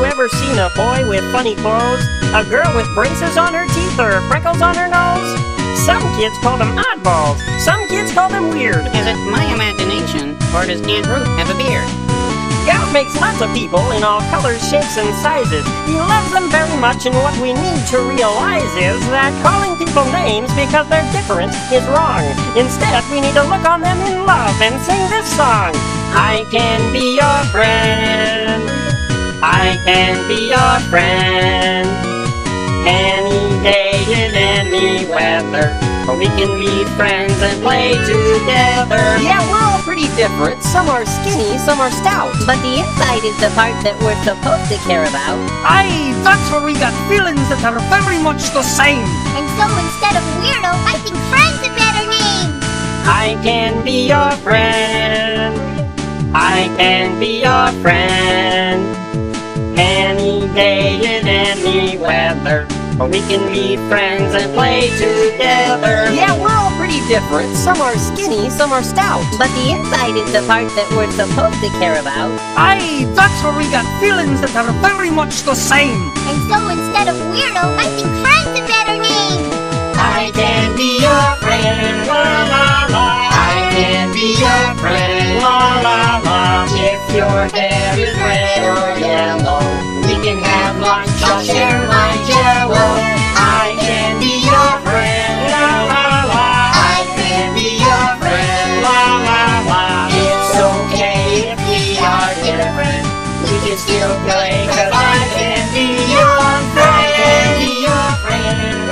ever seen a boy with funny clothes? A girl with braces on her teeth or freckles on her nose? Some kids call them oddballs. Some kids call them weird. Is it my imagination, or does Aunt Ruth have a beard? God makes lots of people in all colors, shapes, and sizes. He loves them very much, and what we need to realize is that calling people names because they're different is wrong. Instead, we need to look on them in love and sing this song. I can be your friend. I can be your friend. Any day in any weather. We can be friends and play together. Yeah, we're all pretty different. Some are skinny, some are stout. But the inside is the part that we're supposed to care about. Aye, that's where we got feelings that are very much the same. And so instead of weirdo, I think friend's a better name. I can be your friend. I can be your friend. Any day in any weather. We can be friends and play together. Yeah, we're all pretty different. Some are skinny, some are stout. But the inside is the part that we're supposed to care about. Aye, that's where we got feelings that are very much the same. And so instead of weirdo, I think friend's a better name. I can be your friend, la la la. I can be your friend, la la la. If your hair is red or yellow, we can have lunch, I'll share my jello. I can be your friend, la la la. I can be your friend, la la la. It's okay if we are different. We can still play, 'cause I can be your friend. I can be your friend.